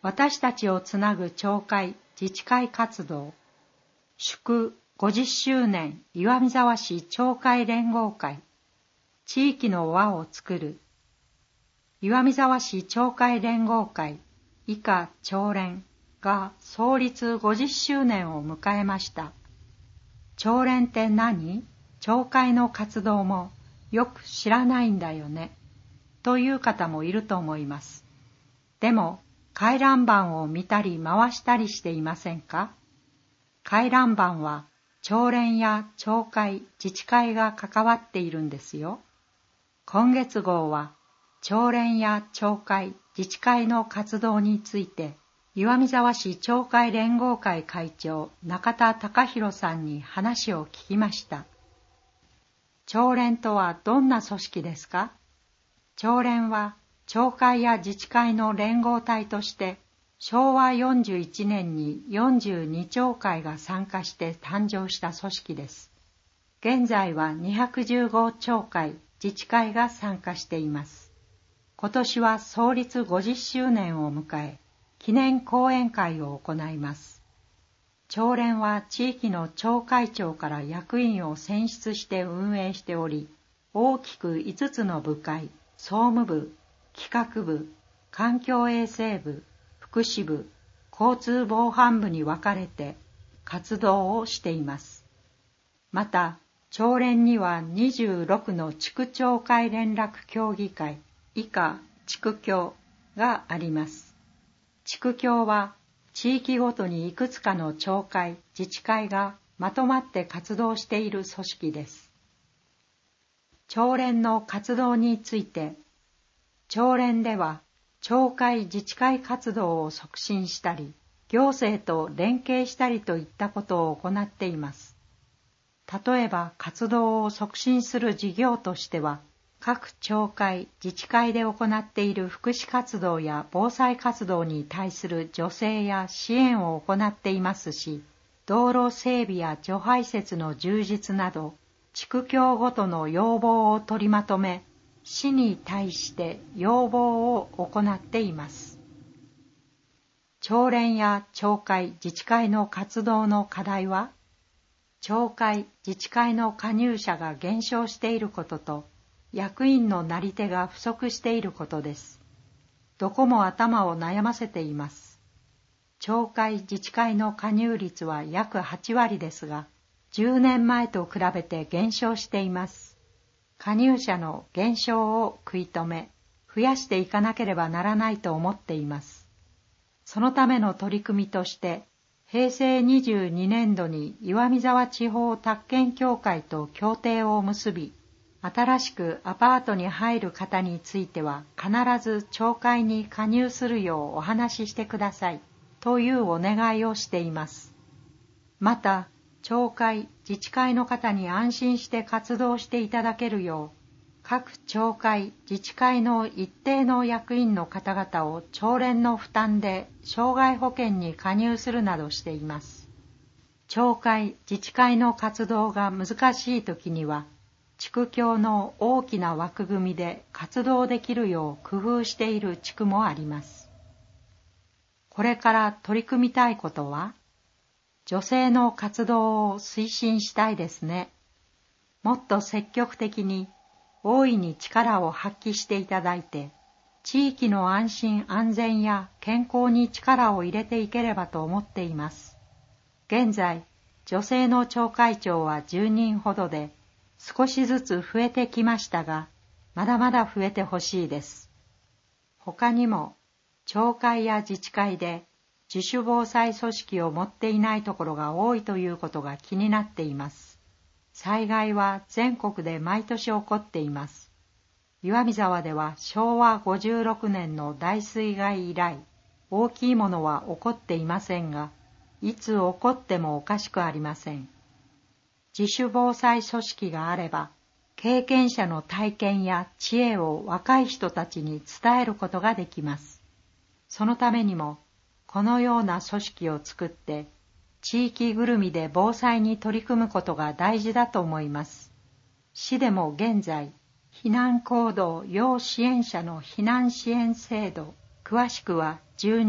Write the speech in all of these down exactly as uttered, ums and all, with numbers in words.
私たちをつなぐ町会自治会活動、祝ごじゅっしゅうねん岩見沢市町会連合会、地域の輪を作る、岩見沢市町会連合会以下町連が創立ごじゅっしゅうねんを迎えました。町連って何？町会の活動もよく知らないんだよね、という方もいると思います。でも、回覧板を見たり回したりしていませんか？回覧板は町連や町会、自治会が関わっているんですよ。今月号は町連や町会、自治会の活動について岩見沢市町会連合会会長中田隆弘さんに話を聞きました。町連とはどんな組織ですか？町連は町会や自治会の連合体としてしょうわよんじゅういちねんによんじゅうに町会が参加して誕生した組織です。現在はにひゃくじゅうご町会、自治会が参加しています。今年は創立ごじゅっしゅうねんを迎え、記念講演会を行います。町連は地域の町会長から役員を選出して運営しており、大きくいつつの部会、総務部、企画部、環境衛生部、福祉部、交通防犯部に分かれて活動をしています。また、町連にはにじゅうろくの地区町会連絡協議会、以下地区協があります。地区協は地域ごとにいくつかの町会、自治会がまとまって活動している組織です。町連の活動について、町連では町会自治会活動を促進したり、行政と連携したりといったことを行っています。例えば活動を促進する事業としては、各町会自治会で行っている福祉活動や防災活動に対する助成や支援を行っていますし、道路整備や除排雪の充実など、地区協ごとの要望を取りまとめ、市に対して要望を行っています。町連や町会、自治会の活動の課題は、町会、自治会の加入者が減少していることと、役員のなり手が不足していることです。どこも頭を悩ませています。町会、自治会の加入率は約はちわりですが、じゅうねんまえと比べて減少しています。加入者の減少を食い止め、増やしていかなければならないと思っています。そのための取り組みとして、へいせいにじゅうにねんどに岩見沢地方宅建協会と協定を結び、新しくアパートに入る方については必ず町会に加入するようお話ししてくださいというお願いをしています。また、町会、自治会の方に安心して活動していただけるよう、各町会、自治会の一定の役員の方々を町連の負担で障害保険に加入するなどしています。町会、自治会の活動が難しいときには、地区協の大きな枠組みで活動できるよう工夫している地区もあります。これから取り組みたいことは、女性の活動を推進したいですね。もっと積極的に、大いに力を発揮していただいて、地域の安心安全や健康に力を入れていければと思っています。現在、女性の町会長はじゅうにんほどで、少しずつ増えてきましたが、まだまだ増えてほしいです。他にも、町会や自治会で、自主防災組織を持っていないところが多いということが気になっています。災害は全国で毎年起こっています。岩見沢ではしょうわごじゅうろくねんの大水害以来、大きいものは起こっていませんが、いつ起こってもおかしくありません。自主防災組織があれば、経験者の体験や知恵を若い人たちに伝えることができます。そのためにも、このような組織を作って、地域ぐるみで防災に取り組むことが大事だと思います。市でも現在、避難行動要支援者の避難支援制度、詳しくはじゅうに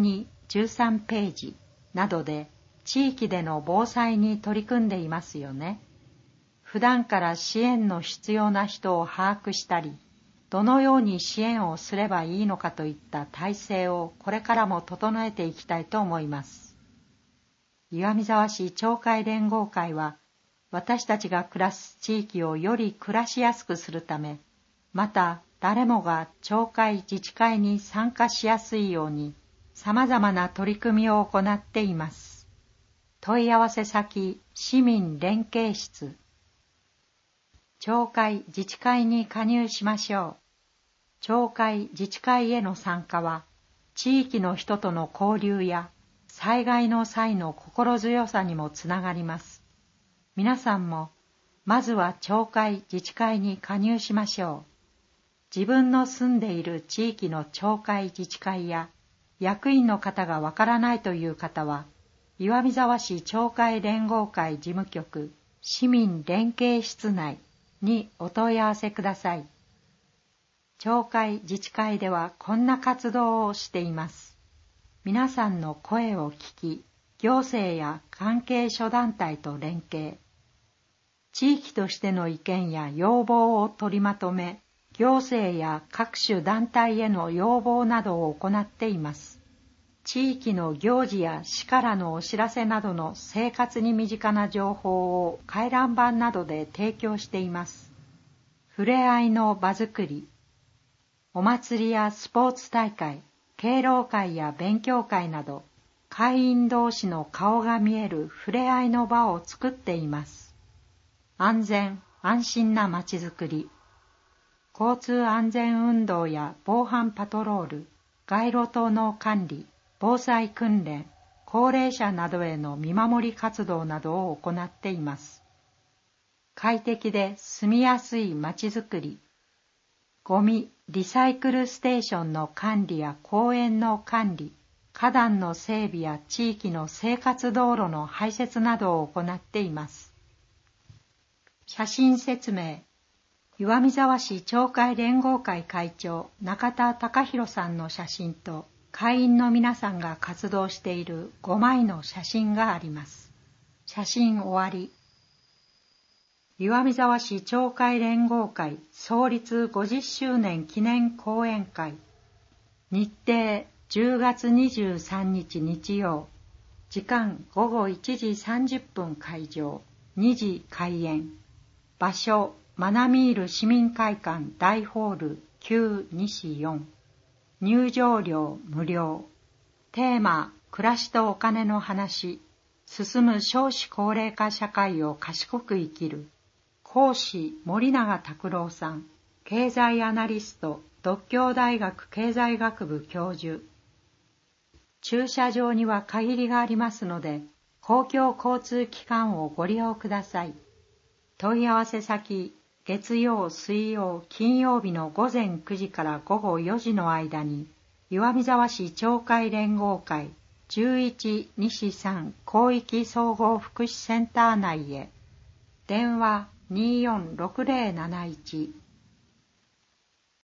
じゅうさんページなどで地域での防災に取り組んでいますよね。普段から支援の必要な人を把握したり、どのように支援をすればいいのかといった体制をこれからも整えていきたいと思います。岩見沢市町会連合会は、私たちが暮らす地域をより暮らしやすくするため、また誰もが町会自治会に参加しやすいように、様々な取り組みを行っています。問い合わせ先、市民連携室。町会自治会に加入しましょう。町会自治会への参加は、地域の人との交流や災害の際の心強さにもつながります。皆さんも、まずは町会自治会に加入しましょう。自分の住んでいる地域の町会自治会や役員の方がわからないという方は、岩見沢市町会連合会事務局市民連携室内にお問い合わせください。町会自治会ではこんな活動をしています。皆さんの声を聞き、行政や関係諸団体と連携。地域としての意見や要望を取りまとめ、行政や各種団体への要望などを行っています。地域の行事や市からのお知らせなどの生活に身近な情報を回覧板などで提供しています。ふれあいの場づくり。お祭りやスポーツ大会、敬老会や勉強会など、会員同士の顔が見えるふれあいの場を作っています。安全・安心なまちづくり。交通安全運動や防犯パトロール、街路灯の管理、防災訓練、高齢者などへの見守り活動などを行っています。快適で住みやすいまちづくり。ゴミ・リサイクルステーションの管理や公園の管理、花壇の整備や地域の生活道路の排泄などを行っています。写真説明。岩見沢市町会連合会会長中田隆弘さんの写真と会員の皆さんが活動しているごまいの写真があります。写真終わり。岩見沢市町会連合会創立ごじゅっしゅうねん記念講演会。日程じゅうがつにじゅうさんにち日曜。時間ごごいちじさんじゅっぷん会場、にじ開演。場所マナミール市民会館大ホールきゅうにしよん。入場料無料。テーマ暮らしとお金の話。進む少子高齢化社会を賢く生きる。講師森永拓郎さん。経済アナリスト獨協大学経済学部教授。駐車場には限りがありますので、公共交通機関をご利用ください。問い合わせ先、月曜、水曜、金曜日のごぜんくじからごごよじの間に、岩見沢市町会連合会じゅういちにしさん広域総合福祉センター内へ。電話にーよんろくぜろなないち